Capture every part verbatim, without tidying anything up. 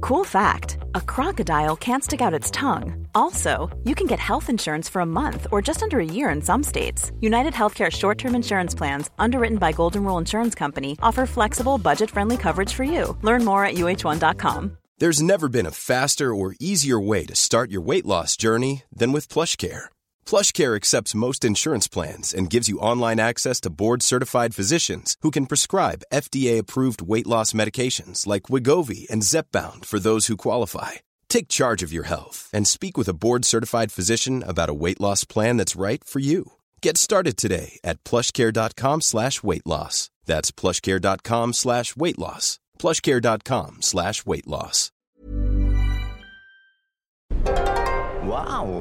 Cool fact, a crocodile can't stick out its tongue. Also, you can get health insurance for a month or just under a year in some states. United Healthcare short-term insurance plans, underwritten by Golden Rule Insurance Company, offer flexible, budget-friendly coverage for you. Learn more at U H one dot com. There's never been a faster or easier way to start your weight loss journey than with PlushCare. PlushCare accepts most insurance plans and gives you online access to board-certified physicians who can prescribe F D A-approved weight loss medications like Wegovy and Zepbound for those who qualify. Take charge of your health and speak with a board-certified physician about a weight loss plan that's right for you. Get started today at plushcare.com slash weight loss. That's plushcare.com slash weight loss. plushcare.com slash weight loss. Wow.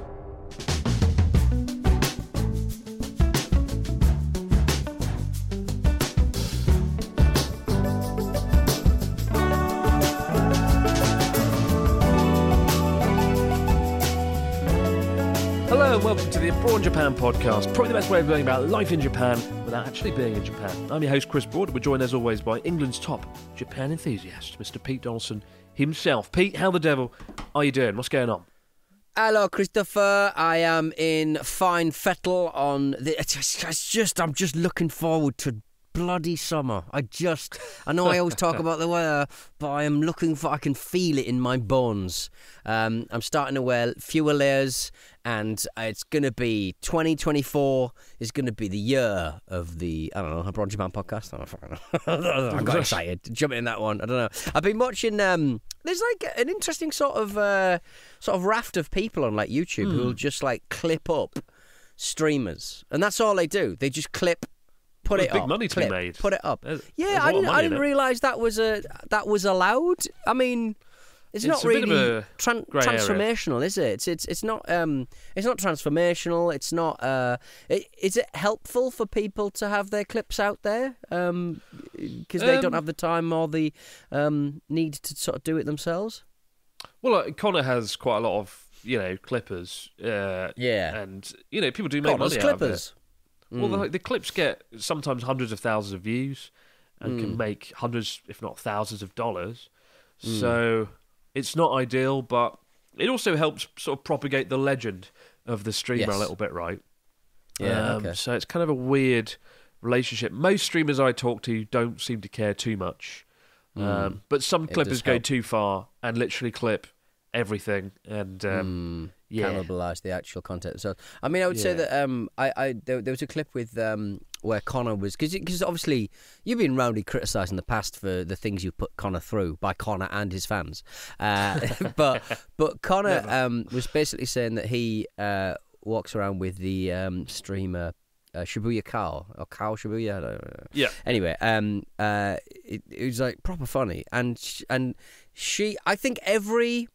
Hello and welcome to the Abroad in Japan podcast, probably the best way of learning about life in Japan without actually being in Japan. I'm your host Chris Broad. We're joined as always by England's top Japan enthusiast, Mister Pete Donaldson himself. Pete, how the devil are you doing? What's going on? Hello, Christopher. I am in fine fettle on the. It's just, it's just, I'm just looking forward to bloody summer. I just, I know I always talk about the weather, but I am looking for. I can feel it in my bones. Um, I'm starting to wear fewer layers, and it's going to be twenty twenty-four. Is going to be the year of the. I don't know. Abroad Japan podcast. I, don't know, I got excited jumping in that one. I don't know. I've been watching. Um, there's like an interesting sort of uh, sort of raft of people on like YouTube mm. who will just like clip up streamers, and that's all they do. They just clip. Put well, it big up. money to clip, be made. Put it up. There's, yeah, there's I didn't. I didn't it. realise that was a that was allowed. I mean, it's, it's not really tran- transformational, area. is it? It's it's it's not um it's not transformational. It's not. Uh, it, is it helpful for people to have their clips out there? Um, because they um, don't have the time or the um need to sort of do it themselves. Well, like, Connor has quite a lot of you know clippers. Uh, yeah, and you know people do make Connor's money clippers. out of it. Well, the, the clips get sometimes hundreds of thousands of views and mm. can make hundreds, if not thousands of dollars. Mm. So it's not ideal, but it also helps sort of propagate the legend of the streamer yes. a little bit, right? Yeah, um, okay. So it's kind of a weird relationship. Most streamers I talk to don't seem to care too much. Mm. Um, but some it clippers go help. too far and literally clip everything and um, mm, yeah. cannibalize the actual content. So, I mean, I would yeah. say that um, I, I there, there was a clip with um, where Connor was because because obviously you've been roundly criticised in the past for the things you put Connor through by Connor and his fans, uh, but but Connor um, was basically saying that he uh, walks around with the um, streamer. Uh, Shibuya Kao or Kao Shibuya, I don't know. Yeah. Anyway, um, uh, it, it was like proper funny, and sh- and she, I think every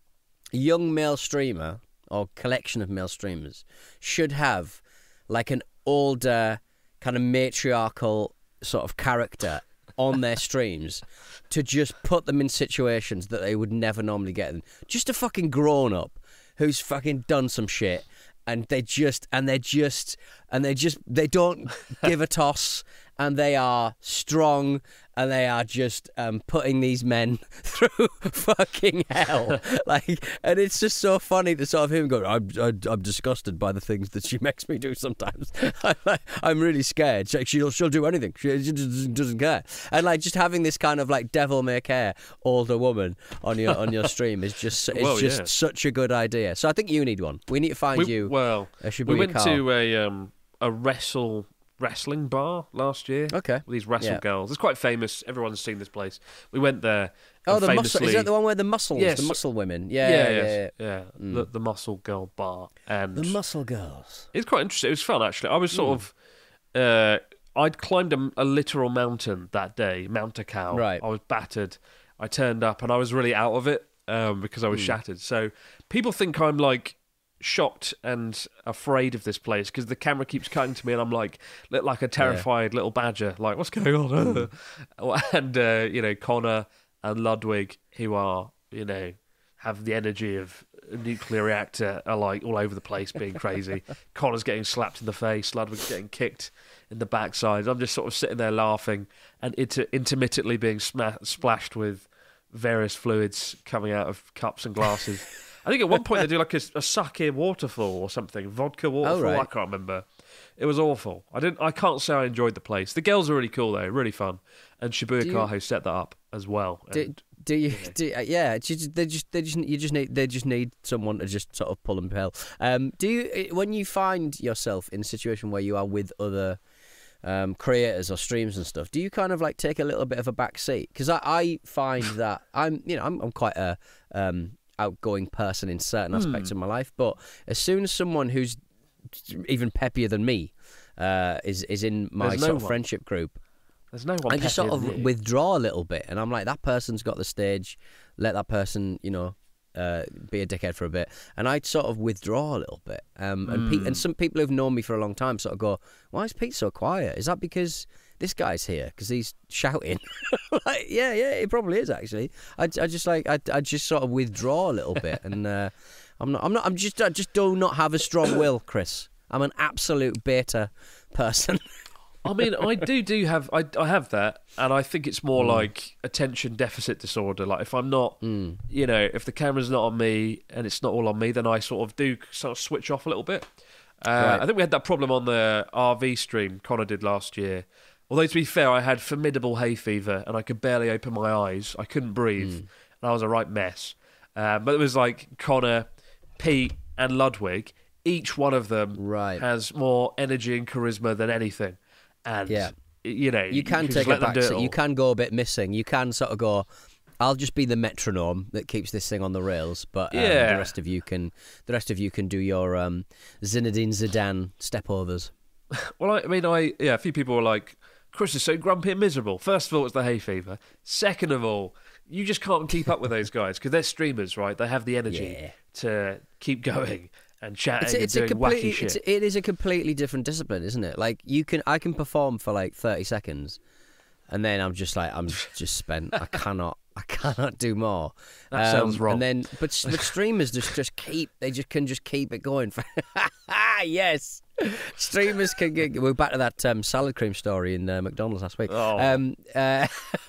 young male streamer or collection of male streamers should have like an older kind of matriarchal sort of character on their streams to just put them in situations that they would never normally get in. Just a fucking grown up who's fucking done some shit and they just and they're just and they just they don't give a toss and they are strong and they are just um, putting these men through fucking hell. Like, and it's just so funny to sort of him go, I'm, I'm, I'm disgusted by the things that she makes me do sometimes. I'm, like, I'm really scared. She, she'll, she'll do anything. She, she doesn't, doesn't care. And like just having this kind of like devil may care older woman on your on your stream is just it's well, just yeah. such a good idea. So I think you need one. We need to find we, you. Well, a we went car. to a um, a wrestle. wrestling bar last year. Okay. With these wrestle yeah. girls. It's quite famous. Everyone's seen this place. We went there. Oh, the famously... muscle. Is that the one where the muscles, yes. the muscle women? Yeah, yeah, yeah, yeah. yeah. yeah. yeah. Mm. The, the muscle girl bar. And the muscle girls. It's quite interesting. It was fun, actually. I was sort mm. of... Uh, I'd climbed a, a literal mountain that day, Mount Takao. Right. I was battered. I turned up and I was really out of it um, because I was mm. shattered. So people think I'm like... shocked and afraid of this place because the camera keeps cutting to me and I'm like look like a terrified yeah. little badger like what's going on and uh, you know Connor and Ludwig who are you know have the energy of a nuclear reactor are like all over the place being crazy. Connor's getting slapped in the face, Ludwig's getting kicked in the backside. I'm just sort of sitting there laughing and inter- intermittently being sma- splashed with various fluids coming out of cups and glasses. I think at one point they do like a, a sake waterfall or something, vodka waterfall. right. I can't remember. It was awful. I didn't. I can't say I enjoyed the place. The girls are really cool though, really fun, and Shibuya Do you- Kaho set that up as well. Do, And do you? Do, uh, yeah, do you- they just they just you just need they just need someone to just sort of pull and pell. Um, do you when you find yourself in a situation where you are with other um, creators or streams and stuff? Do you kind of like take a little bit of a back seat? Because I, I find that I'm you know I'm I'm quite a um, outgoing person in certain aspects of my life, but as soon as someone who's even peppier than me uh, is is in my There's no sort of one. friendship group. There's no one. I just sort peppier of than you. withdraw a little bit, and I'm like, that person's got the stage. Let that person, you know, uh, be a dickhead for a bit, and I'd sort of withdraw a little bit. Um, and Pete, and some people who've known me for a long time sort of go, "Why is Pete so quiet? Is that because this guy's here? Because he's shouting?" Like, yeah, yeah, it probably is actually. I, I just like, I, I just sort of withdraw a little bit, and uh, I'm not, I'm not, I'm just, I just do not have a strong will, Chris. I'm an absolute beta person. I mean, I do do have I, I have that, and I think it's Hmm. more like attention deficit disorder. Like if I'm not, Hmm. you know, if the camera's not on me and it's not all on me, then I sort of do sort of switch off a little bit. Uh, Right. I think we had that problem on the R V stream Connor did last year. Although to be fair, I had formidable hay fever and I could barely open my eyes. I couldn't breathe, Hmm. and I was a right mess. Uh, but it was like Connor, Pete, and Ludwig. Each one of them Right. has more energy and charisma than anything. And, Yeah. you know, You can just take let a them back do it seat. all. You can go a bit missing. You can sort of go, I'll just be the metronome that keeps this thing on the rails, but um, Yeah. the rest of you can the rest of you can do your um, Zinedine Zidane stepovers. Well, I, I mean, I yeah, a few people were like, Chris is so grumpy and miserable. First of all, it's the hay fever. Second of all, you just can't keep up with those guys because they're streamers, right? They have the energy Yeah. to keep going and chatting It's, it's and a doing completely, wacky shit. it's, it is a completely different discipline, isn't it? Like you can, I can perform for like thirty seconds, and then I'm just like, I'm just spent. I cannot, I cannot do more. That sounds wrong. And then, but but streamers just just keep, they just can just keep it going. For, yes, streamers can get. We're back to that um, salad cream story in uh, McDonald's last week. Oh. Um, uh,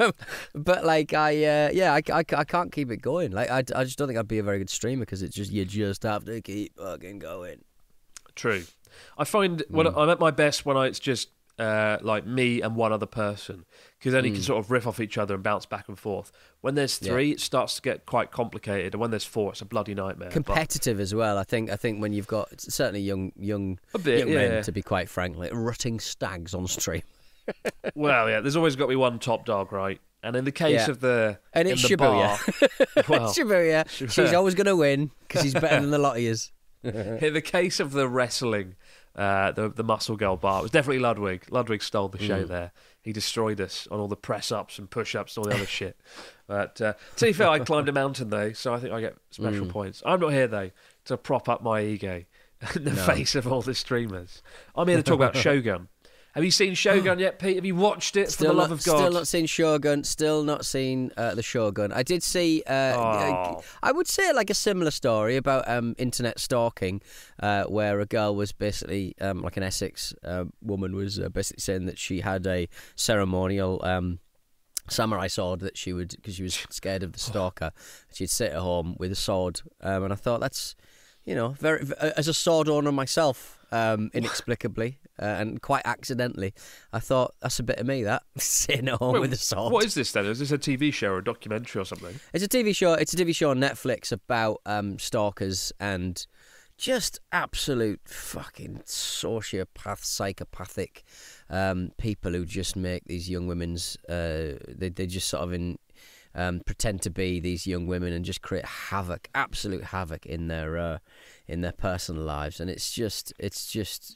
but like I, uh, yeah, I, I, I can't keep it going. Like I, I just don't think I'd be a very good streamer because it's just you just have to keep fucking going. True. I find when Mm. I'm at my best when I, it's just uh, like me and one other person, because then you Mm. can sort of riff off each other and bounce back and forth. When there's three, it starts to get quite complicated, and when there's four, it's a bloody nightmare. But- Competitive as well. I think. I think when you've got certainly young, young, A bit, young yeah. men, to be quite frank, like rutting stags on stream. Well, yeah, there's always got to be one top dog, right? And in the case Yeah. of the And in it's the Shibuya. bar, well, Shibuya. She's always going to win because he's better than the lot of yous. in the case of the wrestling, uh, the the Muscle Girl bar, it was definitely Ludwig. Ludwig stole the show Mm. there. He destroyed us on all the press ups and push ups and all the other shit. But uh, to be fair, I climbed a mountain though, so I think I get special Mm. points. I'm not here though to prop up my ego in the face of all the streamers. I'm here to talk about Shogun. Have you seen Shogun yet, Pete? Have you watched it? Still for the not, love of God, still not seen Shogun. Still not seen uh, the Shogun. I did see. Uh, Oh. I would say like a similar story about um, internet stalking, uh, where a girl was basically um, like an Essex uh, woman was uh, basically saying that she had a ceremonial. Um, samurai sword that she would, because she was scared of the stalker, she'd sit at home with a sword, um, and I thought that's, you know, very as a sword owner myself, um, inexplicably uh, and quite accidentally, I thought that's a bit of me, that sitting at home Wait, with a sword. What is this then? Is this a T V show or a documentary or something? It's a T V show. It's a T V show on Netflix about um, stalkers and just absolute fucking sociopath, psychopathic um, people who just make these young women's. Uh, they they just sort of in um, pretend to be these young women and just create havoc, absolute havoc in their uh, in their personal lives. And it's just it's just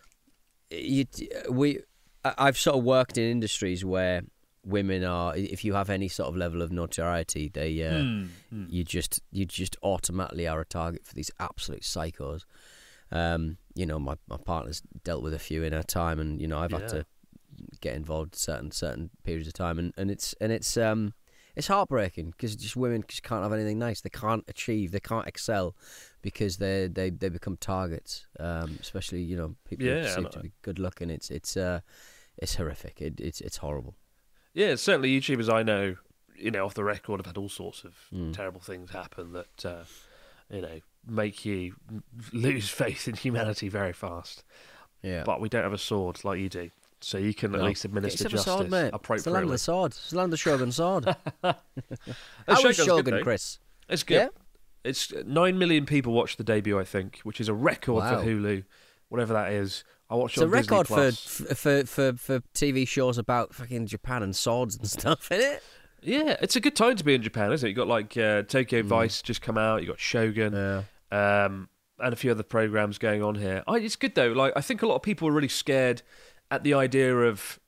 you we. I- I've sort of worked in industries where women are, if you have any sort of level of notoriety, they uh, Hmm, hmm. you just you just automatically are a target for these absolute psychos. Um, you know, my, my partner's dealt with a few in her time, and you know, I've had Yeah. to get involved certain certain periods of time, and, and it's and it's um it's heartbreaking because just women just can't have anything nice. They can't achieve, they can't excel because they they they become targets. Um, especially you know people Yeah, who seem and to I- be good looking. It's it's uh it's horrific. It, it's it's horrible. Yeah, certainly YouTubers I know, you know, off the record, I've had all sorts of Mm. terrible things happen that, uh, you know, make you lose faith in humanity very fast. Yeah. But we don't have a sword like you do, so you can No. at least Get administer yourself a justice sword, mate. appropriately. It's the land of the sword. It's the land of the Shogun sword. The How was Shogun's good, Shogun, though. Chris? It's good. Yeah? It's nine million people watched the debut, I think, which is a record Wow. for Hulu, whatever that is. I watched It's it a on Disney record for, Plus. for for for T V shows about fucking Japan and swords and stuff, isn't it? Yeah, it's a good time to be in Japan, isn't it? You got like uh, Tokyo Vice just come out. You got Shogun, Mm. Yeah. um, and a few other programs going on here. I, it's good though. Like I think a lot of people are really scared at the idea of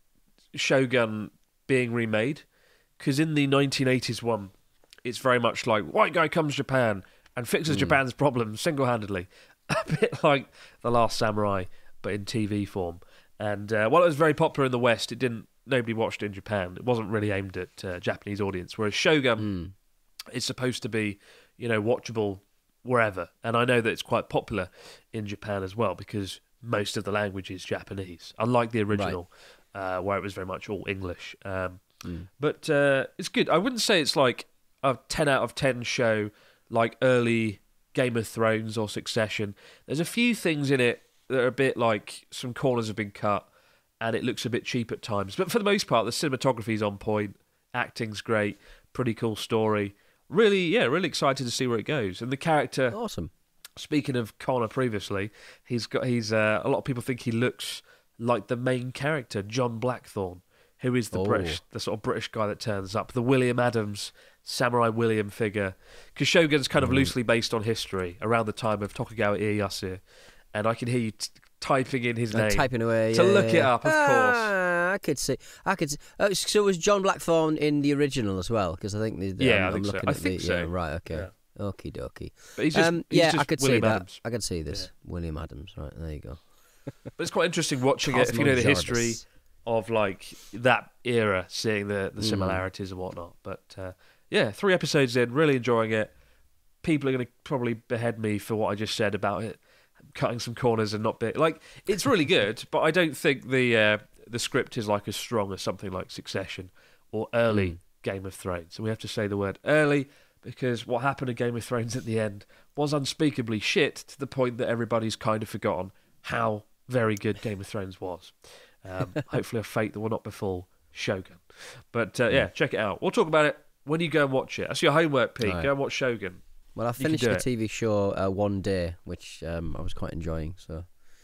Shogun being remade, because in the nineteen eighties one, it's very much like white guy comes to Japan and fixes Mm. Japan's problems single-handedly, a bit like The Last Samurai, but in T V form. And uh, while it was very popular in the West, it didn't. Nobody watched it in Japan. It wasn't really aimed at uh, Japanese audience. Whereas Shogun Mm. is supposed to be, you know, watchable wherever. And I know that it's quite popular in Japan as well because most of the language is Japanese, unlike the original, uh, where it was very much all English. Um, Mm. But uh, it's good. I wouldn't say it's like a ten out of ten show like early Game of Thrones or Succession. There's a few things in it that are a bit like some corners have been cut and it looks a bit cheap at times. But for the most part, the cinematography's on point, acting's great, pretty cool story. Really, yeah, really excited to see where it goes. And the character, Awesome. speaking of Connor previously, he's got he's uh, a lot of people think he looks like the main character, John Blackthorne, who is the Oh. British, the sort of British guy that turns up, the William Adams, Samurai William figure. Because Shogun's kind of loosely based on history around the time of Tokugawa Ieyasu, and I can hear you t- typing in his Like name typing away. to yeah, look yeah, it yeah. up, of course. Ah, I could see. I could. See. Uh, so was John Blackthorne in the original as well? Because I think the, the, Yeah, I'm, I think I'm so. looking I at think the, so. Yeah, right. Okay. Yeah. Okie dokie. But he's just, um, he's yeah, just I could William see that. Adams. I could see this. William Adams. Right there you go. But it's quite interesting watching it if you know the Cosmo history Jarvis. of like that era, seeing the the Mm. similarities and whatnot. But uh, yeah, three episodes in, really enjoying it. People are going to probably behead me for what I just said about it, cutting some corners and not bit like it's really good. But I don't think the uh, the script is like as strong as something like Succession or early Mm. Game of Thrones. And we have to say the word early because what happened to Game of Thrones at the end was unspeakably shit to the point that everybody's kind of forgotten how very good Game of Thrones was. Um, hopefully a fate that will not befall Shogun. But uh, yeah, check it out. We'll talk about it when you go and watch it. That's your homework, Pete. Right. Go and watch Shogun. Well, I can finished do the it. T V show uh, one day, which um, I was quite enjoying. So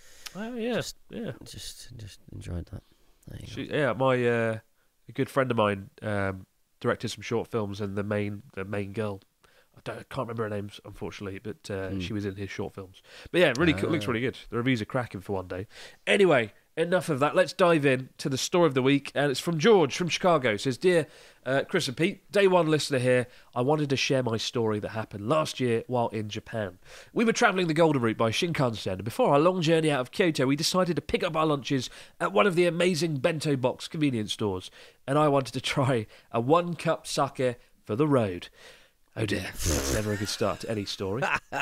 Oh yeah, Just- yeah. just just enjoyed that. There you She, go. yeah, my uh, a good friend of mine um, directed some short films, and the main the main girl, I, don't, I can't remember her name unfortunately, but uh, Hmm. she was in his short films. But yeah, really cool, looks Ah. really good. The reviews are cracking for one day. Anyway, enough of that. Let's dive in to the story of the week, and it's from George from Chicago. It says, "Dear uh, Chris and Pete, day one listener here. I wanted to share my story that happened last year while in Japan. We were travelling the Golden Route by Shinkansen, and before our long journey out of Kyoto, we decided to pick up our lunches at one of the amazing bento box convenience stores, and I wanted to try a one-cup sake for the road." Oh dear, that's never a good start to any story.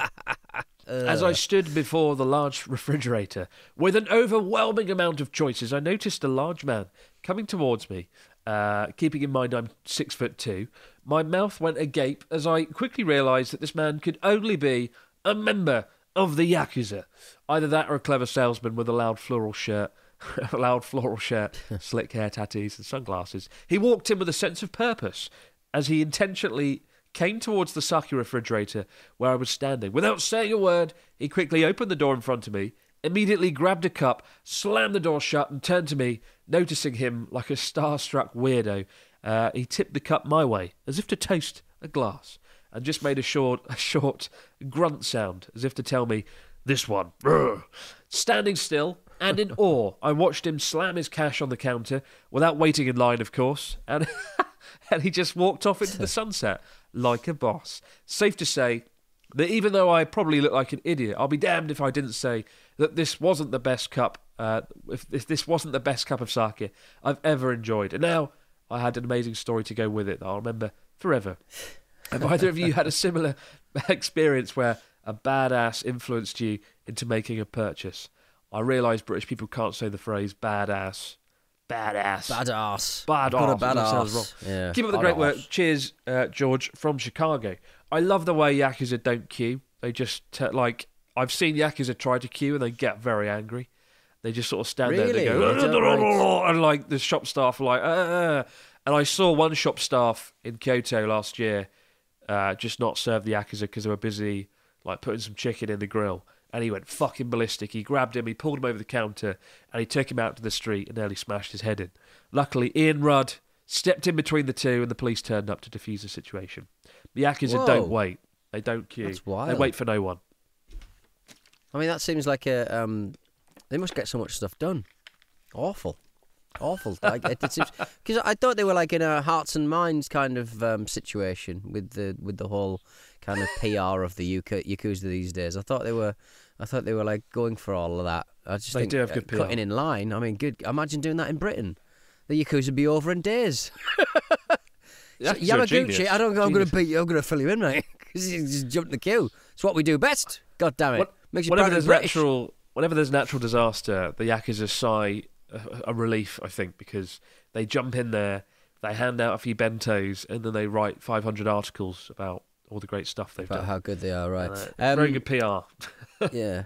As I stood before the large refrigerator with an overwhelming amount of choices, I noticed a large man coming towards me. Uh, keeping in mind I'm six foot two, my mouth went agape as I quickly realised that this man could only be a member of the Yakuza. Either that or a clever salesman with a loud floral shirt, a loud floral shirt, slick hair, tattoos, and sunglasses. He walked in with a sense of purpose as he intentionally came towards the sake refrigerator where I was standing. Without saying a word, he quickly opened the door in front of me, immediately grabbed a cup, slammed the door shut, and turned to me. Noticing him like a starstruck weirdo, uh, he tipped the cup my way, as if to toast a glass, and just made a short, a short grunt sound, as if to tell me, "This one." Brr. Standing still and in awe, I watched him slam his cash on the counter, without waiting in line, of course, and, and he just walked off into the sunset like a boss. Safe to say that even though I probably look like an idiot, I'll be damned if I didn't say that this wasn't the best cup, uh, if, if this wasn't the best cup of sake I've ever enjoyed. And now I had an amazing story to go with it that I'll remember forever. Have either of you had a similar experience where a badass influenced you into making a purchase? I realise British people can't say the phrase badass Badass. Badass. Badass. Got a That sounds wrong. badass. Yeah. Keep up the great work. Badass. Cheers, uh, George from Chicago. I love the way Yakuza don't queue. They just, t- like, I've seen Yakuza try to queue and they get very angry. They just sort of stand there and they Really? They don't go, and like the shop staff are like, uh, and I saw one shop staff in Kyoto last year uh, just not serve the Yakuza because they were busy like putting some chicken in the grill. And he went fucking ballistic. He grabbed him, he pulled him over the counter, and he took him out to the street and nearly smashed his head in. Luckily, Ian Rudd stepped in between the two, and the police turned up to defuse the situation. The Yakuza Whoa. don't wait. They don't queue. That's wild. They wait for no one. I mean, that seems like a. Um, they must get so much stuff done. Awful. Awful. Like, it, it seems because I thought they were like in a hearts and minds kind of um, situation with the with the whole kind of P R of the Yakuza these days. I thought they were, I thought they were like going for all of that. I just They think do have uh, good P R. cutting in line. I mean, good. Imagine doing that in Britain. The Yakuza would be over in days. So, Yakuza are genius. Yamaguchi, I don't. I'm going Genius. to beat you. I'm going to fill you in, mate. Because you just jumped the queue. It's what we do best. God damn it. What- Makes you whenever proud to there's be British. natural, whenever there's natural disaster, the Yakuza sigh a, a relief, I think, because they jump in there, they hand out a few bentos, and then they write five hundred articles about all the great stuff they've About done. how good they are, right? Uh, Um, very good P R. Yeah.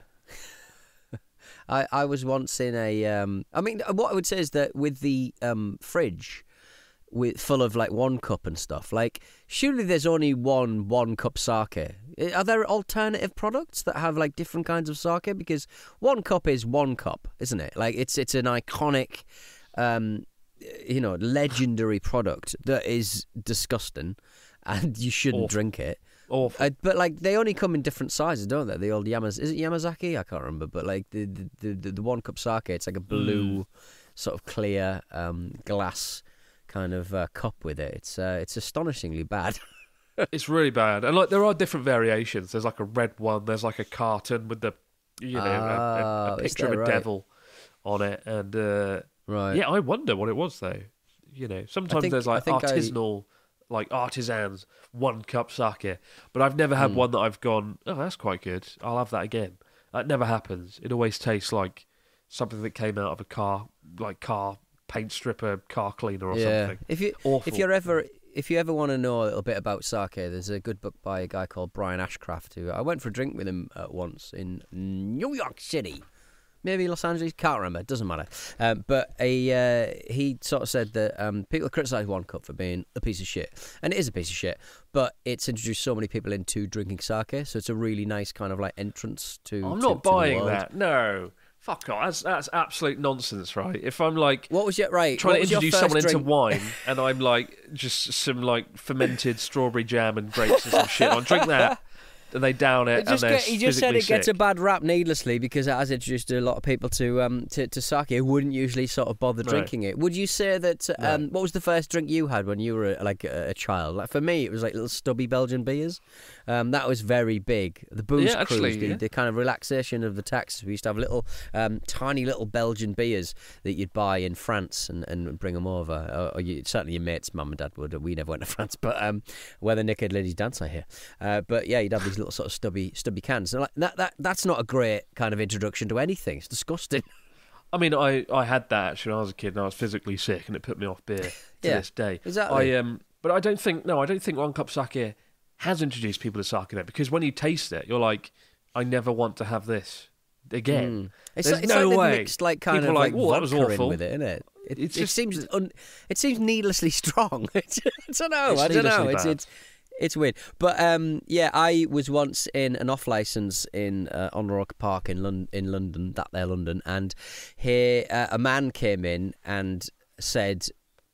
I, I was once in a... Um, I mean, what I would say is that with the um, fridge with full of, like, one cup and stuff, like, surely there's only one one-cup sake. Are there alternative products that have, like, different kinds of sake? Because one cup is one cup, isn't it? Like, it's it's an iconic, um, you know, legendary product that is disgusting and you shouldn't Awful. drink it. Awful. Uh, but like they only come in different sizes, don't they? The old Yamaz is it Yamazaki? I can't remember. But like the the, the, the one cup sake, it's like a blue, Mm. sort of clear um, glass kind of uh, cup with it. It's uh, it's astonishingly bad. It's really bad. And like there are different variations. There's like a red one. There's like a carton with the, you know, a, a, Ah, a is picture of that a right? devil on it. And uh, Right. yeah, I wonder what it was though. You know, sometimes think- there's I like think I- artisanal, like artisans, one cup sake. But I've never had Mm. one that I've gone, oh, that's quite good. I'll have that again. That never happens. It always tastes like something that came out of a car, like car paint stripper, car cleaner or yeah. something. If you Awful. if you're ever if you ever want to know a little bit about sake, there's a good book by a guy called Brian Ashcraft who I went for a drink with him uh, once in New York City. Maybe Los Angeles, can't remember, it doesn't matter. Um, but a, uh, he sort of said that um, people criticise One Cup for being a piece of shit. And it is a piece of shit, but it's introduced so many people into drinking sake, so it's a really nice kind of like entrance to I'm to- not to the buying world. that. No. Fuck off. That's, that's absolute nonsense, right? If I'm like What was your, right, trying what to was your introduce first someone drink? into wine and I'm like just some like fermented strawberry jam and grapes and some shit, I'll drink that and they down it It just and they're get, he just said physically it gets a sick. bad rap needlessly because it has introduced a lot of people to um to, to sake who wouldn't usually sort of bother No. drinking it. Would you say that No. um what was the first drink you had when you were like a, a child? Like for me, it was like little stubby Belgian beers. Um, that was very big. The booze Yeah, cruise, actually, the, yeah. the kind of relaxation of the taxes. We used to have little um tiny little Belgian beers that you'd buy in France and, and bring them over. Or, or you, certainly your mates, mum and dad would. We never went to France, but um, where the naked ladies dance, I hear. Uh, but yeah, you'd have these little sort of stubby stubby cans. And like that, that that's not a great kind of introduction to anything. It's disgusting. I mean, I, I had that actually when I was a kid and I was physically sick and it put me off beer to Yeah, this day. exactly. I um, but I don't think no, I don't think One Cup Sake has introduced people to sake though, because when you taste it, you're like, I never want to have this again. Mm. It's There's like, it's no like they've way. mixed like kind People of are like, like "Whoa, that was vodka in awful." with it, isn't it? It, It's it just- seems un, it seems needlessly strong. I don't know. It's I don't know. needlessly It's bad. it's it's weird. But um, yeah, I was once in an off license in uh, on Rock Park in London, in London, that there London, and here uh, a man came in and said,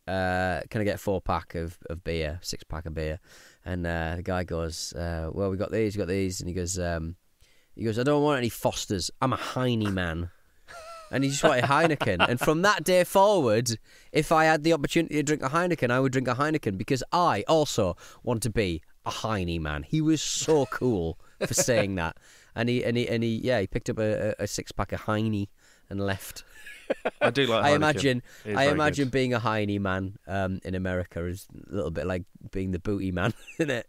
uh, "Can I get a four pack of, of beer, six pack of beer?" And uh, the guy goes, uh, "Well, we got these, we got these," and he goes, um, "He goes, I don't want any Fosters. I'm a Heine man." And he just wanted Heineken. And from that day forward, if I had the opportunity to drink a Heineken, I would drink a Heineken because I also want to be a Heine man. He was so cool for saying that. And he, and he, and he, yeah, he picked up a, a six pack of Heine and left. I do like. I Heineken. imagine, It is I very imagine good. being a Heine man um, in America is a little bit like being the booty man, isn't it?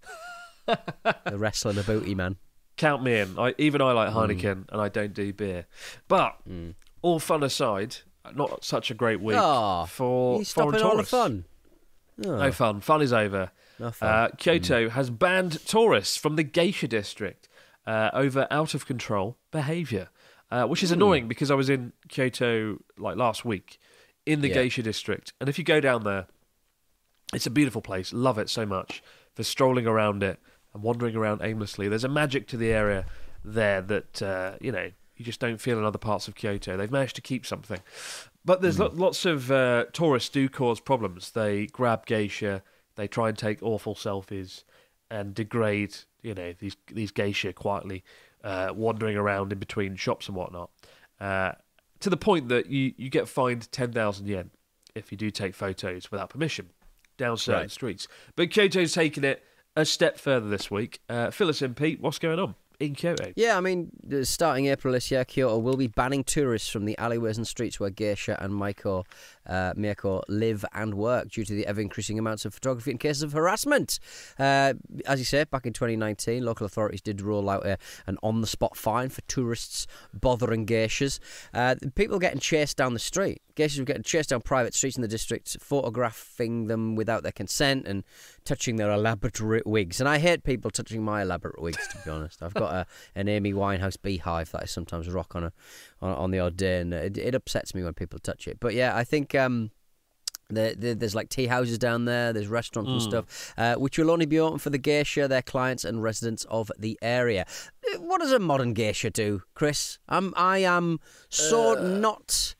The wrestler, the booty man. Count me in. I even I like Mm. Heineken and I don't do beer. But all fun aside, not such a great week Oh, for he's foreign stopping all the tourists. fun. Oh, No fun. Fun is over. no fun. Uh, Kyoto has banned tourists from the geisha district uh, over out of control behaviour, uh, which is annoying because I was in Kyoto like last week in the Yeah. geisha district, and if you go down there, it's a beautiful place. Love it so much for strolling around it and wandering around aimlessly. There's a magic to the area there that uh, you know you just don't feel in other parts of Kyoto. They've managed to keep something, but there's lo- lots of uh, tourists do cause problems. They grab geisha, they try and take awful selfies, and degrade you know these these geisha quietly, uh, wandering around in between shops and whatnot, uh, to the point that you you get fined ten thousand yen if you do take photos without permission down certain Right. streets. But Kyoto's taken it a step further this week. Uh, fill us in, Pete. What's going on in Kyoto? Yeah, I mean, uh, starting April this year, Kyoto will be banning tourists from the alleyways and streets where geisha and Maiko, uh, Miyako live and work due to the ever-increasing amounts of photography and cases of harassment. Uh, as you say, back in twenty nineteen, local authorities did roll out a, an on-the-spot fine for tourists bothering geishas. Uh, people getting chased down the street. Geishas were getting chased down private streets in the district, photographing them without their consent and touching their elaborate ri- wigs. And I hate people touching my elaborate wigs, to be honest. I've got a, an Amy Winehouse beehive that I sometimes rock on a on, on the odd day, and it, it upsets me when people touch it. But yeah, I think um, the, the, there's like tea houses down there, there's restaurants and stuff, uh, which will only be open for the geisha, their clients and residents of the area. Uh, What does a modern geisha do, Chris? I'm, I am so not...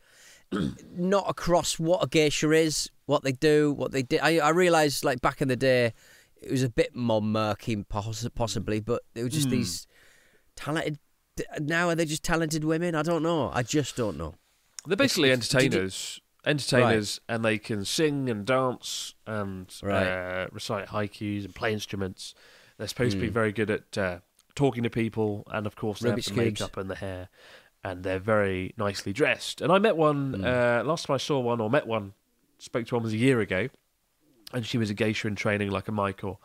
not across what a geisha is, what they do, what they did. I, I realised, like, back in the day, it was a bit more murky, poss- possibly, but it was just these talented... Now, are they just talented women? I don't know. I just don't know. They're basically It's- did you- entertainers. Entertainers, and they can sing and dance and Right. uh, recite haikus and play instruments. They're supposed to be Mm. very good at uh, talking to people, and of course they Rubik's have the cubes. makeup and the hair, and they're very nicely dressed. And I met one Mm. uh, last time I saw one or met one, spoke to one was a year ago, and she was a geisha in training like a Michael.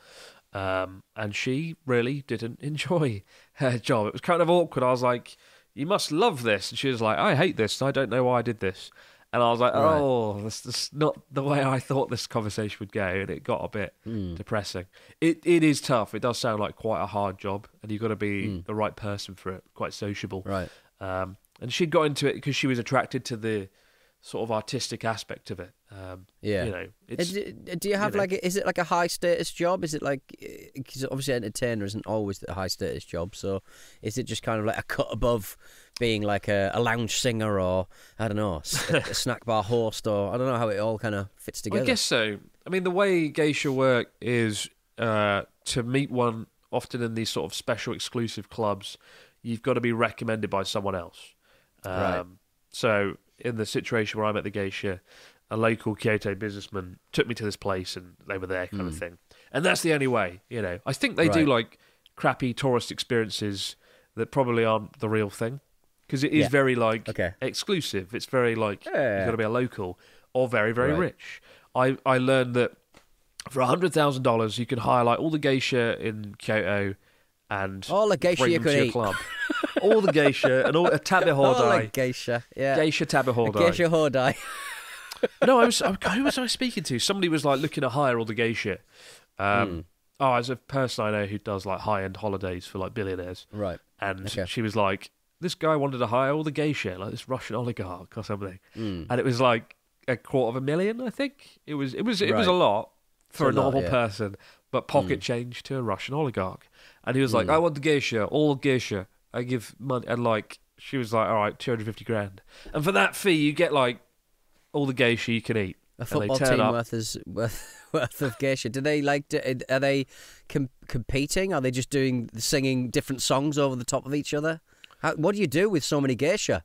Um, and she really didn't enjoy her job. It was kind of awkward. I was like, "You must love this," and she was like, "I hate this. I don't know why I did this." And I was like, Right. "Oh, this is not the way I thought this conversation would go," and it got a bit Hmm. depressing. It it is tough. It does sound like quite a hard job, and you've got to be the right person for it. Quite sociable, Hmm. Right. Um, and she got into it because she was attracted to the sort of artistic aspect of it. Um, Yeah. you know, it's Uh, d- do you have you know. like a, is it like a high status job? Is it like because obviously entertainer isn't always a high status job, so is it just kind of like a cut above being like a, a lounge singer or I don't know a, a snack bar host, or I don't know how it all kind of fits together. I guess so. I mean, the way geisha work is uh, to meet one often in these sort of special exclusive clubs, you've got to be recommended by someone else. Um, Right. So in the situation where I met the geisha, a local Kyoto businessman took me to this place and they were there kind of thing. And that's the only way, you know. I think they do Right. like crappy tourist experiences that probably aren't the real thing. Because it is Yeah. very like Okay. exclusive. It's very like Yeah. you've got to be a local or very, very Right. rich. I, I learned that for one hundred thousand dollars you can hire like all the geisha in Kyoto and All the geisha bring you them could to your eat. club. All the geisha and all a tabe Oh, hodai. like geisha, yeah, Geisha tabe a hodai. geisha hodai. No, I was I, who was I speaking to? Somebody was like looking to hire all the geisha. Um, Hmm. Oh, as a person I know who does like high end holidays for like billionaires, Right. and Okay. she was like, this guy wanted to hire all the geisha, like this Russian oligarch or something, Mm. and it was like a quarter of a million, I think. It was it was it was Right. a lot for It's a a lot, normal yeah. person, but pocket change to a Russian oligarch. And he was like, Mm. I want the geisha, all geisha. I give money, and like she was like, all right, two hundred fifty grand, and for that fee you get like all the geisha you can eat. A And they football turn team up. worth, is, worth worth of geisha. Do they like? Do, are they com- competing? Are they just doing singing different songs over the top of each other? How, what do you do with so many geisha?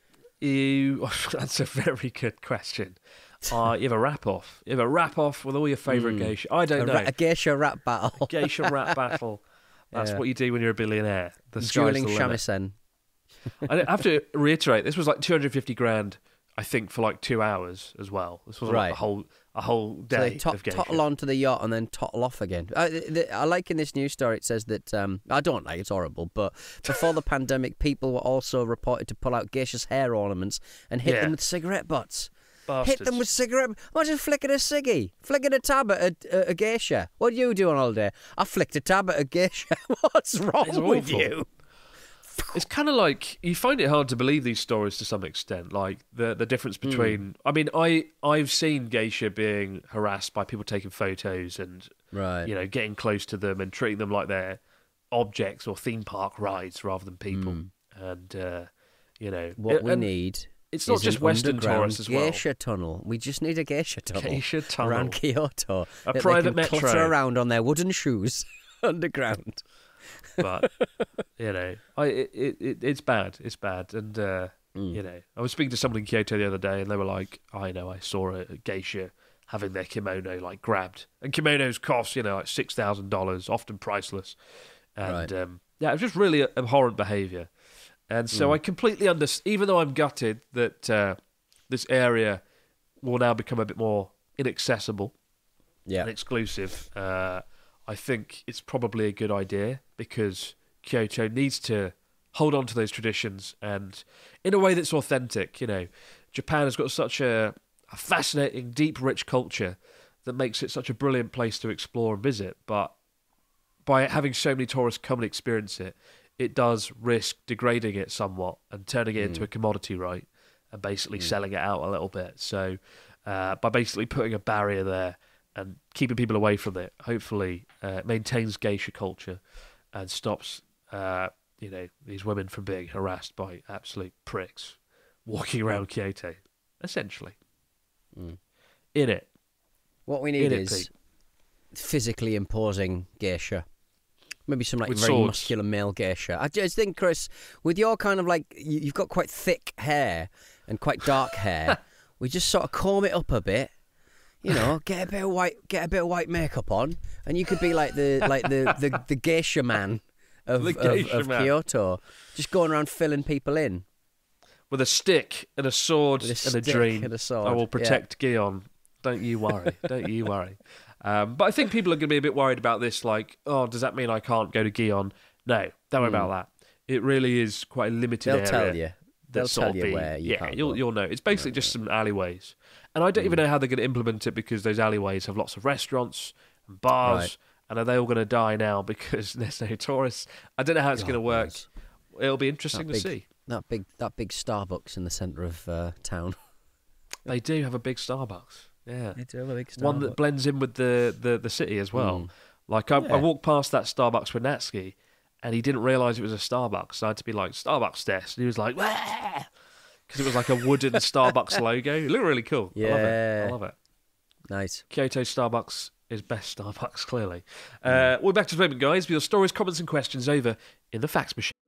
You, that's a very good question. Uh, you have a rap off. You have a rap off with all your favourite Mm. geisha. I A, don't know. ra- a geisha rap battle. Geisha rap battle. That's Yeah. what you do when you're a billionaire. The sky's Dueling the limit. shamisen. I have to reiterate, this was like two hundred fifty grand. I think, for like two hours as well. This wasn't Right. like a whole a whole So day they tot- of geisha. tottle onto the yacht and then tottle off again. I, the, I like in this news story, it says that, um, I don't like, it's horrible, but before the pandemic, people were also reported to pull out geisha's hair ornaments and hit Yeah. them with cigarette butts. Bastards. Hit them with cigarette. Imagine flicking a ciggy, flicking a tab at a, a, a geisha. What do you do on holiday? I flicked a tab at a geisha. What's wrong It's with awful. you? It's kind of like you find it hard to believe these stories to some extent. Like the the difference between. Mm. I mean, I I've seen geisha being harassed by people taking photos and Right. you know getting close to them and treating them like they're objects or theme park rides rather than people. Mm. And uh, you know What we and need. It's not is just an Western underground tourists as well. Geisha tunnel. We just need a geisha tunnel. Geisha tunnel. Around Kyoto. A that private they can metro. clutter around on their wooden shoes underground. But you know, I it, it, it it's bad. It's bad, and uh, Mm. you know, I was speaking to someone in Kyoto the other day, and they were like, "I know, I saw a, a geisha having their kimono like grabbed, and kimonos cost you know like six thousand dollars, often priceless." And Right. um, yeah, it was just really abhorrent behaviour. And so Mm. I completely understand, even though I'm gutted that uh, this area will now become a bit more inaccessible Yeah. and exclusive. Uh, I think it's probably a good idea because Kyoto needs to hold on to those traditions and in a way that's authentic. You know, Japan has got such a, a fascinating, deep, rich culture that makes it such a brilliant place to explore and visit. But by having so many tourists come and experience it, it does risk degrading it somewhat and turning it into a commodity, right? And basically selling it out a little bit. So uh, by basically putting a barrier there and keeping people away from it, hopefully uh, it maintains geisha culture and stops, uh, you know, these women from being harassed by absolute pricks walking around Kyoto, essentially. Mm. In it. What we need In it, is Pete. physically imposing geisha. Maybe some like With very swords. muscular male geisha. I just think, Chris, with your kind of like, you- you've got quite thick hair and quite dark hair. We just sort of comb it up a bit. You know, get a bit of white, get a bit of white makeup on, and you could be like the like the, the, the geisha man of The of, geisha of man. Kyoto, just going around filling people in. With a stick and a sword With a and a stick dream, and a sword, I will yeah. protect Gion. Don't you worry. Don't you worry. Um, but I think people are going to be a bit worried about this. Like, oh, does that mean I can't go to Gion? No, don't worry about that. It really is quite a limited They'll area. tell you. They'll that's sort tell of you be- where you yeah, can't you'll go. you'll know. It's basically just some alleyways, and I don't even know how they're going to implement it because those alleyways have lots of restaurants and bars, Right. and are they all going to die now because there's no tourists? I don't know how it's going to God work. knows. It'll be interesting That to big- see. That big that big Starbucks in the centre of uh, town. They do have a big Starbucks. Yeah. They do have a big One that blends in with the, the, the city as well. Mm. Like, I, Yeah. I walked past that Starbucks with Natsuki, and he didn't realise it was a Starbucks. So I had to be like, Starbucks desk. And he was like, because it was like a wooden Starbucks logo. It looked really cool. I love it. Yeah. I love it. Nice. Kyoto Starbucks is best Starbucks, clearly. Uh, we're back to the moment, guys, with your stories, comments, and questions over in the fax machine.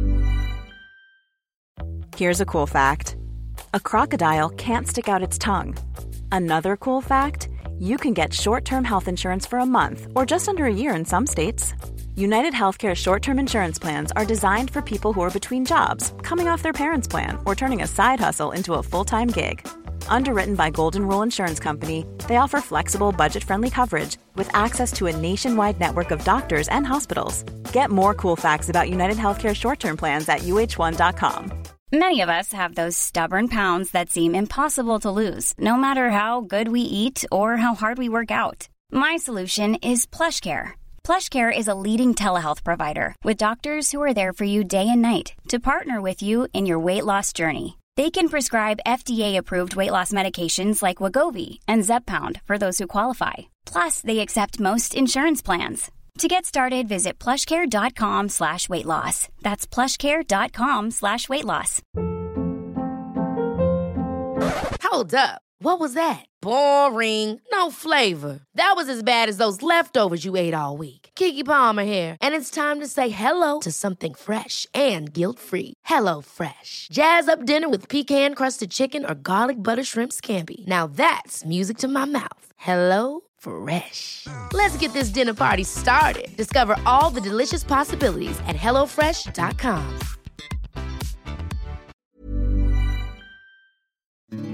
Here's a cool fact: a crocodile can't stick out its tongue. Another cool fact: you can get short-term health insurance for a month or just under a year in some states. United Healthcare short-term insurance plans are designed for people who are between jobs, coming off their parents' plan, or turning a side hustle into a full-time gig. Underwritten by Golden Rule Insurance Company, they offer flexible, budget-friendly coverage with access to a nationwide network of doctors and hospitals. Get more cool facts about United Healthcare short-term plans at U H one dot com. Many of us have those stubborn pounds that seem impossible to lose, no matter how good we eat or how hard we work out. My solution is PlushCare. PlushCare is a leading telehealth provider with doctors who are there for you day and night to partner with you in your weight loss journey. They can prescribe F D A-approved weight loss medications like Wegovy and Zepbound for those who qualify. Plus, they accept most insurance plans. To get started, visit plushcare.com slash weight loss. That's plushcare.com slash weight loss. Hold up. What was that? Boring. No flavor. That was as bad as those leftovers you ate all week. Keke Palmer here, and it's time to say hello to something fresh and guilt-free. Hello Fresh. Jazz up dinner with pecan-crusted chicken or garlic butter shrimp scampi. Now that's music to my mouth. Hello Fresh. Let's get this dinner party started. Discover all the delicious possibilities at hello fresh dot com.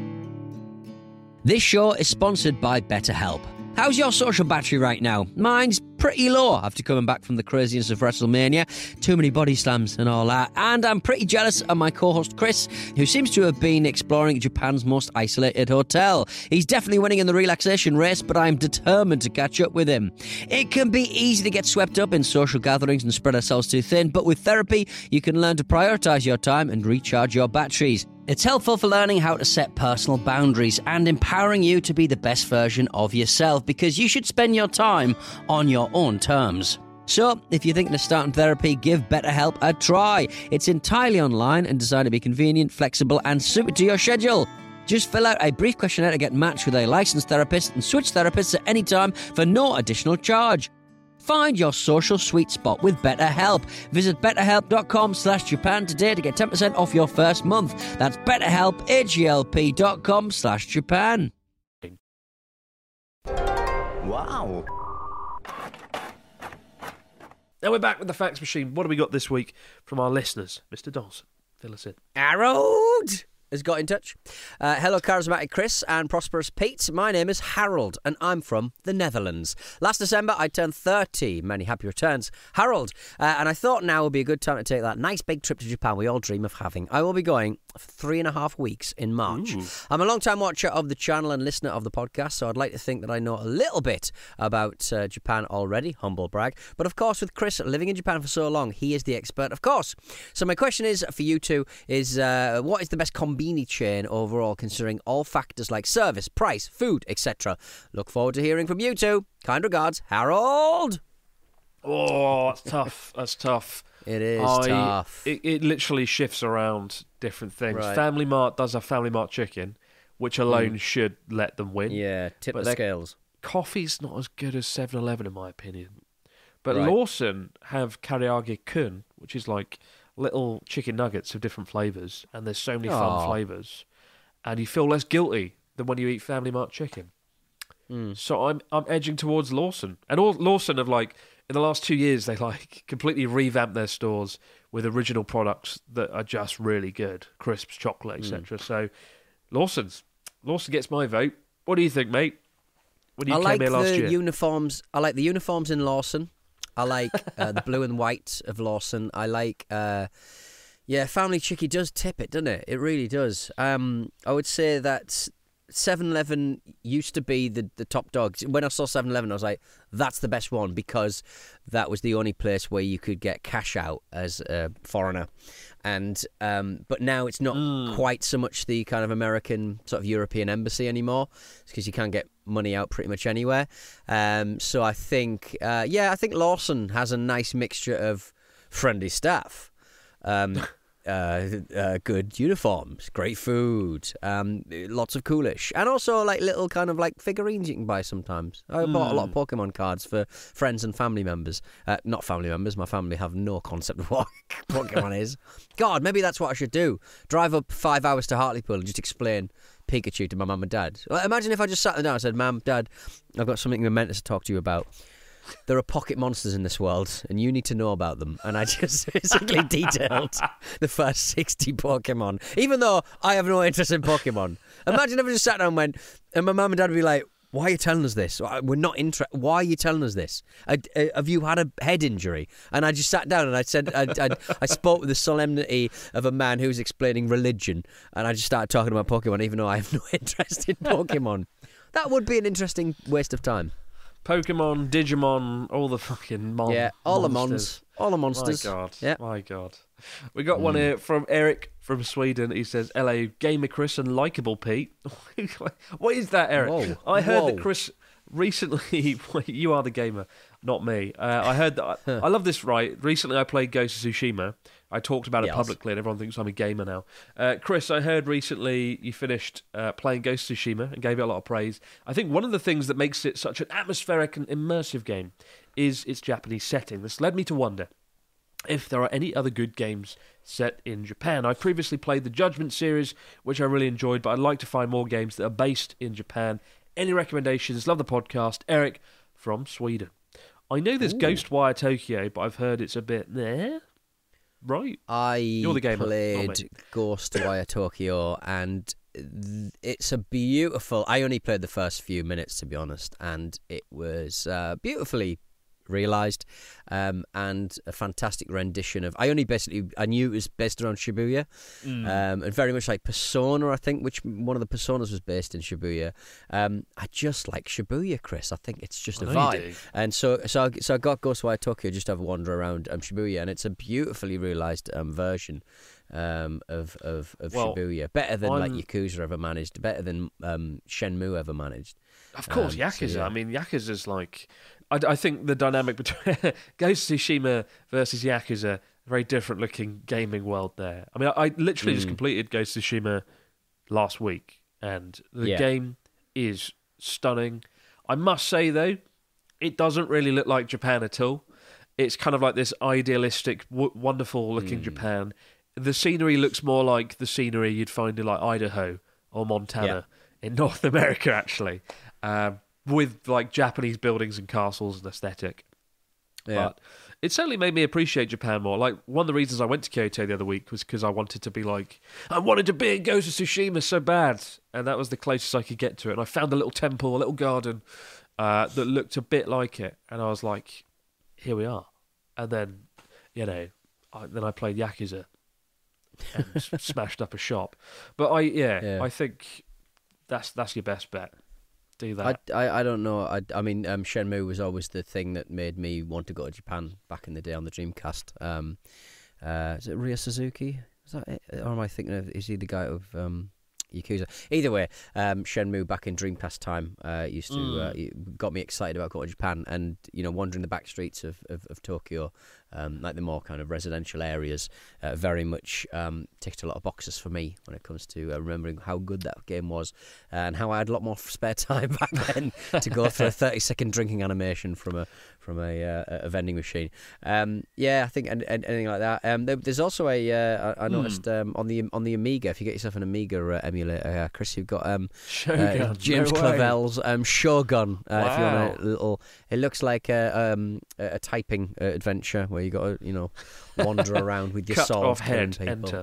This show is sponsored by BetterHelp. How's your social battery right now? Mine's pretty low after coming back from the craziness of WrestleMania. Too many body slams and all that. And I'm pretty jealous of my co-host Chris, who seems to have been exploring Japan's most isolated hotel. He's definitely winning in the relaxation race, but I'm determined to catch up with him. It can be easy to get swept up in social gatherings and spread ourselves too thin, but with therapy, you can learn to prioritise your time and recharge your batteries. It's helpful for learning how to set personal boundaries and empowering you to be the best version of yourself, because you should spend your time on your own terms. So, if you're thinking of starting therapy, give BetterHelp a try. It's entirely online and designed to be convenient, flexible and suited to your schedule. Just fill out a brief questionnaire to get matched with a licensed therapist and switch therapists at any time for no additional charge. Find your social sweet spot with BetterHelp. Visit betterhelp.com slash Japan today to get ten percent off your first month. That's betterhelp, H-E-L-P dot com slash Japan. Wow. Now we're back with the Facts Machine. What have we got this week from our listeners? Mister Dawson, fill us in. Harold has got in touch. Uh, hello, Charismatic Chris and Prosperous Pete. My name is Harold, and I'm from the Netherlands. Last December, I turned thirty. Many happy returns, Harold. Uh, and I thought now would be a good time to take that nice big trip to Japan we all dream of having. I will be going for three and a half weeks in March. Ooh. I'm a long-time watcher of the channel and listener of the podcast, so I'd like to think that I know a little bit about uh, Japan already. Humble brag. But of course, with Chris living in Japan for so long, he is the expert, of course. So my question is for you two is, uh, what is the best combination Beanie chain overall, considering all factors like service, price, food, et cetera? Look forward to hearing from you two. Kind regards, Harold. Oh, that's tough. That's tough. It is I, tough. It, it literally shifts around different things. Right. Family Mart does have Family Mart chicken, which alone mm. should let them win. Yeah, tip but the scales. Coffee's not as good as seven eleven in my opinion. But Right. Lawson have Karaage Kun, which is like little chicken nuggets of different flavours, and there's so many Aww. fun flavours, and you feel less guilty than when you eat Family Mart chicken. Mm. So I'm I'm edging towards Lawson, and all, Lawson have like in the last two years they like completely revamped their stores with original products that are just really good, crisps, chocolate, et cetera. Mm. So Lawson's Lawson gets my vote. What do you think, mate? When you I came like here last the year, uniforms. I like the uniforms in Lawson. I like uh, the blue and white of Lawson. I like, uh, yeah, Family Chicky does tip it, doesn't it? It really does. Um, I would say that seven eleven used to be the, the top dog. When I saw seven eleven, I was like, that's the best one, because that was the only place where you could get cash out as a foreigner. And um, but now it's not mm. quite so much the kind of American sort of European embassy anymore, because you can't get money out pretty much anywhere. Um, so I think, uh, yeah, I think Lawson has a nice mixture of friendly staff, um, uh, uh, good uniforms, great food, um, lots of coolish, and also like little kind of like figurines you can buy sometimes. I mm. bought a lot of Pokemon cards for friends and family members. Uh, not family members, my family have no concept of what Pokemon is. God, maybe that's what I should do. Drive up five hours to Hartlepool and just explain Pikachu to my mum and dad. Well, imagine if I just sat there down and said, Mum, Dad, I've got something momentous to talk to you about. There are pocket monsters in this world, and you need to know about them. And I just basically detailed the first sixty Pokemon, even though I have no interest in Pokemon. Imagine if I just sat down and went, and my mum and dad would be like, why are you telling us this? We're not interested. Why are you telling us this? I, I, have you had a head injury? And I just sat down and I said, I, I, I spoke with the solemnity of a man who's explaining religion. And I just started talking about Pokemon, even though I have no interest in Pokemon. That would be an interesting waste of time. Pokemon, Digimon, all the fucking mon- yeah, all monsters. the mons, all the monsters. My God, yeah. my God. We got mm. one here from Eric from Sweden. He says, "Hello, Gamer Chris and Likeable Pete." What is that, Eric? Whoa. I heard Whoa. that Chris recently. You are the gamer, not me. Uh, I heard that. I, I love this. Right, recently I played Ghost of Tsushima. I talked about yes. it publicly, and everyone thinks I'm a gamer now. Uh, Chris, I heard recently you finished uh, playing Ghost of Tsushima and gave it a lot of praise. I think one of the things that makes it such an atmospheric and immersive game is its Japanese setting. This led me to wonder if there are any other good games set in Japan. I previously played the Judgment series, which I really enjoyed, but I'd like to find more games that are based in Japan. Any recommendations? Love the podcast. Eric from Sweden. I know there's Ooh. Ghostwire Tokyo, but I've heard it's a bit there. Right. I You're the gamer, played Ghostwire Tokyo, and it's a beautiful. I only played the first few minutes, to be honest, and it was uh, beautifully realised, um, and a fantastic rendition of. I only basically I knew it was based around Shibuya, mm. um, and very much like Persona, I think, which one of the Personas was based in Shibuya. Um, I just like Shibuya, Chris. I think it's just a I vibe, do. and so so I, so I got Ghostwire Tokyo just to have a wander around um, Shibuya, and it's a beautifully realised um, version. Um, of of, of well, Shibuya, better than I'm... like Yakuza ever managed, better than um, Shenmue ever managed. Of course, um, Yakuza. So, yeah. I mean, Yakuza's like, I, I think the dynamic between Ghost of Tsushima versus Yakuza, a very different looking gaming world there. I mean, I, I literally mm. just completed Ghost of Tsushima last week, and the yeah. game is stunning. I must say though, it doesn't really look like Japan at all. It's kind of like this idealistic, w- wonderful looking mm. Japan. The scenery looks more like the scenery you'd find in like Idaho or Montana yeah. in North America, actually, um, with like Japanese buildings and castles and aesthetic. Yeah. But it certainly made me appreciate Japan more. Like, one of the reasons I went to Kyoto the other week was because I wanted to be like, I wanted to be in Ghost of Tsushima so bad, and that was the closest I could get to it. And I found a little temple, a little garden uh, that looked a bit like it, and I was like, here we are. And then, you know, I, then I played Yakuza. And smashed up a shop, but I yeah, yeah, I think that's that's your best bet. Do that. I, I, I don't know. I, I mean, um, Shenmue was always the thing that made me want to go to Japan back in the day on the Dreamcast. Um, uh, is it Ryo Suzuki? Is that it? Or am I thinking of? Is he the guy of um, Yakuza? Either way, um, Shenmue back in Dreamcast time uh, used to mm. uh, got me excited about going to Japan, and you know, wandering the back streets of of, of Tokyo. Um, like the more kind of residential areas, uh, very much um, ticked a lot of boxes for me when it comes to uh, remembering how good that game was, uh, and how I had a lot more spare time back then to go through a thirty second drinking animation from a from a, uh, a vending machine. Um, yeah, I think and, and anything like that. Um, there, there's also a uh, I, I noticed mm. um, on the on the Amiga. If you get yourself an Amiga uh, emulator, uh, Chris, you've got um, Shogun, uh, James no Clavell's um, Shogun. Uh, wow. If you want a little, it looks like a um, a typing uh, adventure where you got to, you know, wander around with your Cut sword. off head, people. enter.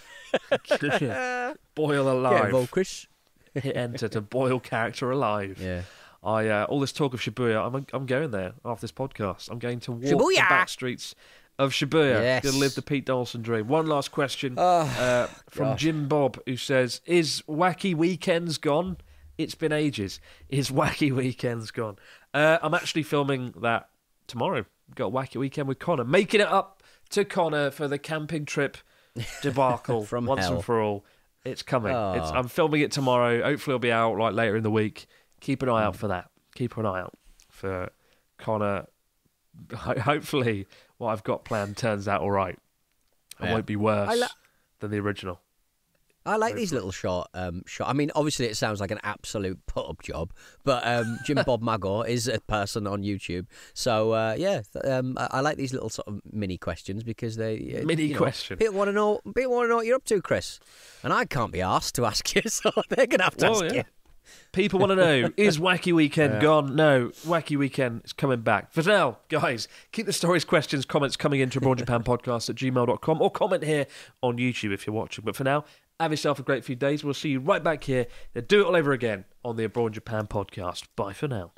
Yeah. Boil alive. Get involved, Chris. Hit enter to boil character alive. Yeah. I uh, all this talk of Shibuya, I'm I'm going there after this podcast. I'm going to walk Shibuya! the back streets of Shibuya. Yes. Going to live the Pete Dawson dream. One last question oh, uh, from gosh. Jim Bob, who says, "Is Wacky Weekends gone? It's been ages. Is Wacky Weekends gone?" Uh, I'm actually filming that tomorrow. Got a Wacky Weekend with Connor, making it up to Connor for the camping trip debacle From once hell. and for all. It's coming. Oh. It's, I'm filming it tomorrow. Hopefully it'll be out like later in the week. Keep an eye out for that. Keep an eye out for Connor. Ho- hopefully what I've got planned turns out all right. It Yeah. won't be worse I la- than the original. I like these little short, um, short. I mean, obviously, it sounds like an absolute put-up job, but um, Jim Bob Mago is a person on YouTube, so uh, yeah, th- um, I-, I like these little sort of mini questions because they uh, Mini you know, question. People want to know. People want to know what you're up to, Chris, and I can't be asked to ask you, so they're gonna have to Well, ask yeah. you. People want to know, is Wacky Weekend Yeah. gone? No, Wacky Weekend is coming back. For now, guys, keep the stories, questions, comments coming into Abroad Japan Podcast at gmail dot com, or comment here on YouTube if you're watching. But for now, have yourself a great few days. We'll see you right back here to do it all over again on the Abroad Japan Podcast. Bye for now.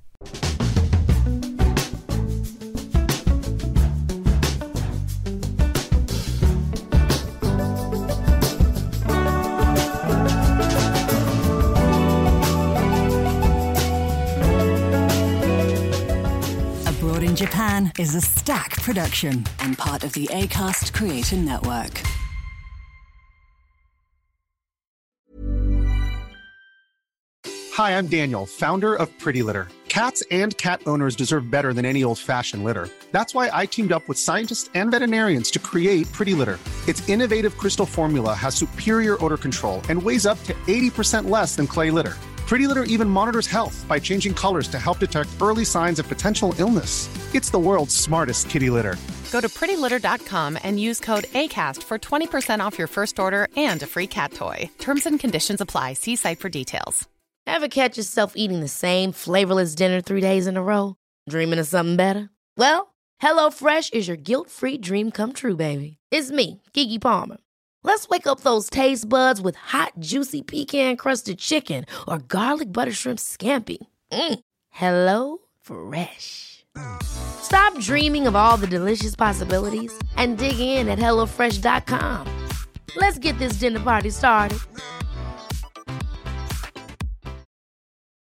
Abroad in Japan is a Stack production and part of the Acast Creator Network. Hi, I'm Daniel, founder of Pretty Litter. Cats and cat owners deserve better than any old-fashioned litter. That's why I teamed up with scientists and veterinarians to create Pretty Litter. Its innovative crystal formula has superior odor control and weighs up to eighty percent less than clay litter. Pretty Litter even monitors health by changing colors to help detect early signs of potential illness. It's the world's smartest kitty litter. Go to pretty litter dot com and use code ACAST for twenty percent off your first order and a free cat toy. Terms and conditions apply. See site for details. Ever catch yourself eating the same flavorless dinner three days in a row? Dreaming of something better? Well, HelloFresh is your guilt-free dream come true, baby. It's me, Keke Palmer. Let's wake up those taste buds with hot, juicy pecan-crusted chicken or garlic butter shrimp scampi. Mm. Hello Fresh. Stop dreaming of all the delicious possibilities and dig in at hello fresh dot com. Let's get this dinner party started.